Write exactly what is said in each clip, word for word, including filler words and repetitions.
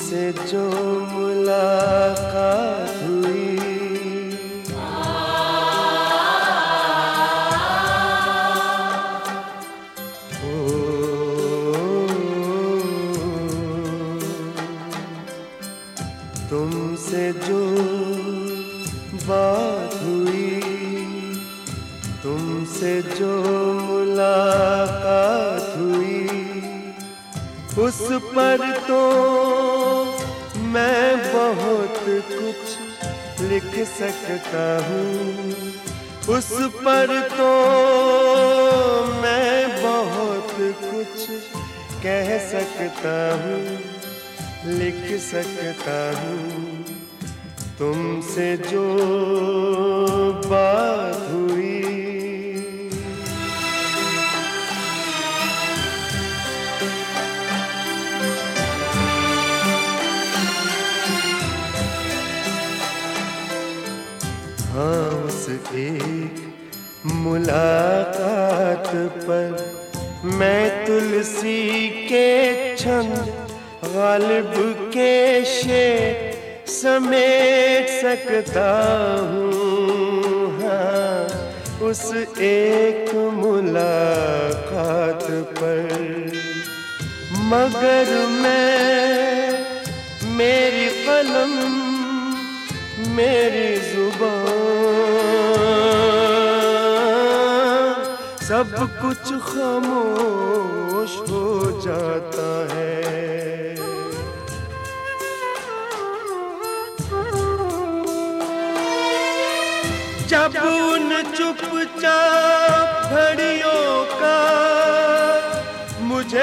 तुमसे जो मुलाकात हुई, ओ, तुमसे जो बात हुई, तुमसे जो मुलाकात हुई, उस पर तो मैं बहुत कुछ लिख सकता हूँ, उस पर तो मैं बहुत कुछ कह सकता हूँ, लिख सकता हूँ। तुमसे जो बात हुई, हाँ उस एक मुलाकात पर मैं तुलसी के छंद गालिब के शेर समेट सकता हूँ। हाँ उस एक मुलाकात पर, मगर मैं, मेरी कलम, मेरी जुबान, सब कुछ खामोश हो जाता है। जब उन चुपचाप घड़ियों का मुझे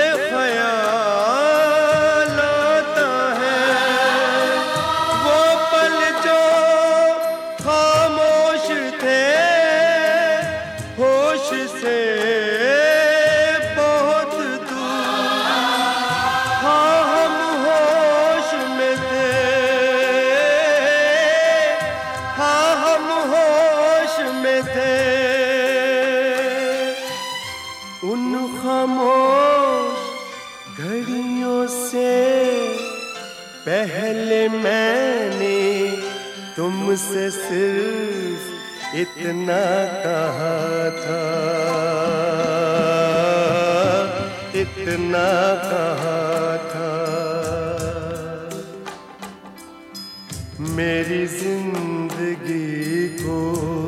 ख्याल आता है, वो पल जो खामोश थे होश से बहुत दूर, हाँ हम होश में थे, हाँ हम होश में थे। उन खामोश घड़ियों से पहले मैंने तुमसे सिर्फ इतना कहा था, इतना कहा था। मेरी जिंदगी को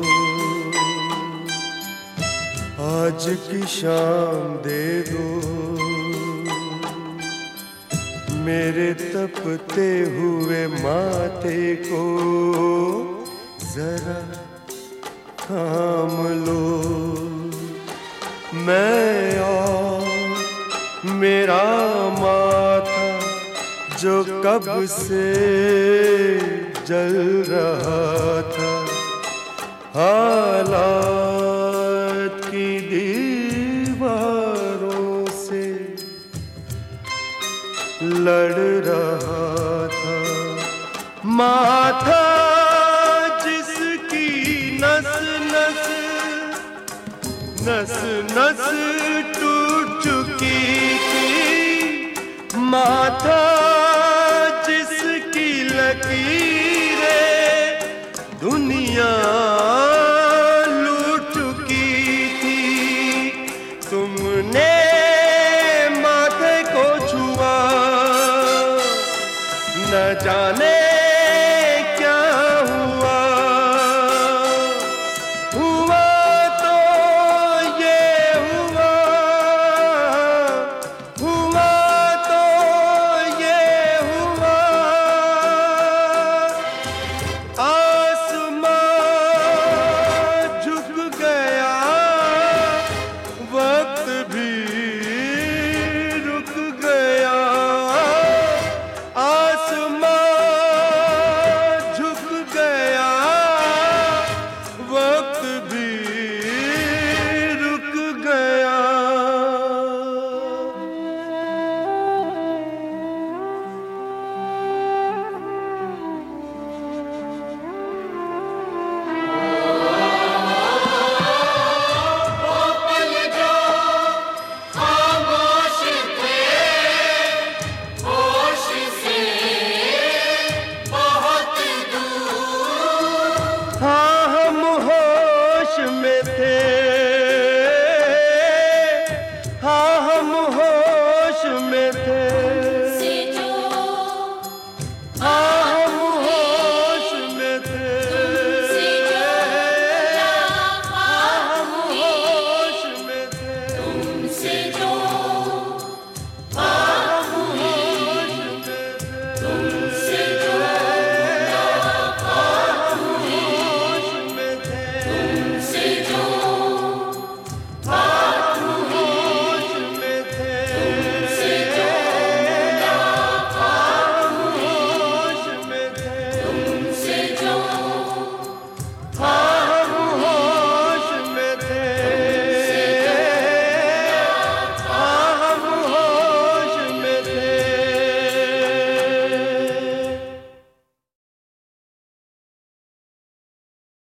आज की शाम दे दो, मेरे तपते हुए माथे को जरा थाम लो। मैं और मेरा माथा जो कब से जल रहा था, हालात की दीवारों से लड़ रहा था। माथा जिसकी नस नस नस नस टूट चुकी थी, माथा जिसकी लकीरें दुनिया लूट चुकी थी, तुमने माथे को छुआ न जाने